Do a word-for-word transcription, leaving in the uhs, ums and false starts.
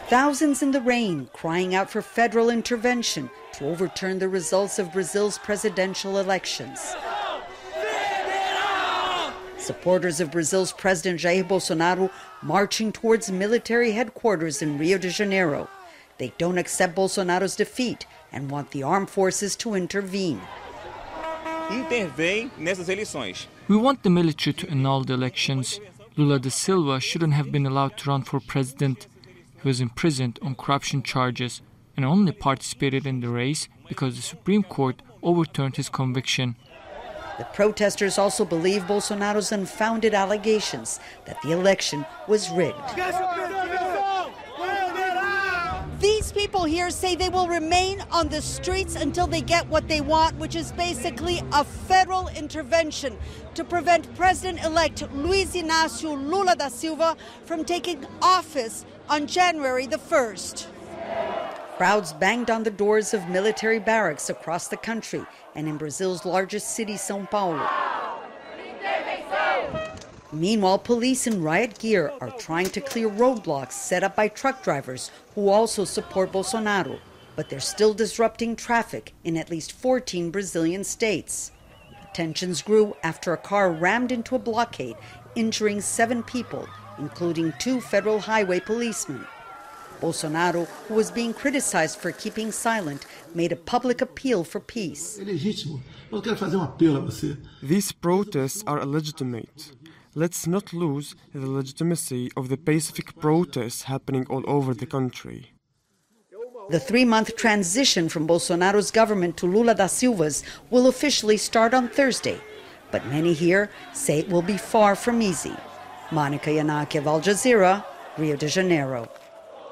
Thousands in the rain crying out for federal intervention to overturn the results of Brazil's presidential elections. Supporters of Brazil's President Jair Bolsonaro marching towards military headquarters in Rio de Janeiro. They don't accept Bolsonaro's defeat and want the armed forces to intervene. Intervém nessas eleições. We want the military to annul the elections. Lula da Silva shouldn't have been allowed to run for president. He was imprisoned on corruption charges and only participated in the race because the Supreme Court overturned his conviction. The protesters also believe Bolsonaro's unfounded allegations that the election was rigged. These people here say they will remain on the streets until they get what they want, which is basically a federal intervention to prevent President-elect Luiz Inácio Lula da Silva from taking office on January the first. Crowds banged on the doors of military barracks across the country and in Brazil's largest city, São Paulo. Meanwhile, police in riot gear are trying to clear roadblocks set up by truck drivers who also support Bolsonaro, but they're still disrupting traffic in at least fourteen Brazilian states. Tensions grew after a car rammed into a blockade, injuring seven people, including two federal highway policemen. Bolsonaro, who was being criticized for keeping silent, made a public appeal for peace. These protests are illegitimate. Let's not lose the legitimacy of the pacific protests happening all over the country. The three-month transition from Bolsonaro's government to Lula da Silva's will officially start on Thursday, but many here say it will be far from easy. Monica Yanaki of Al Jazeera, Rio de Janeiro.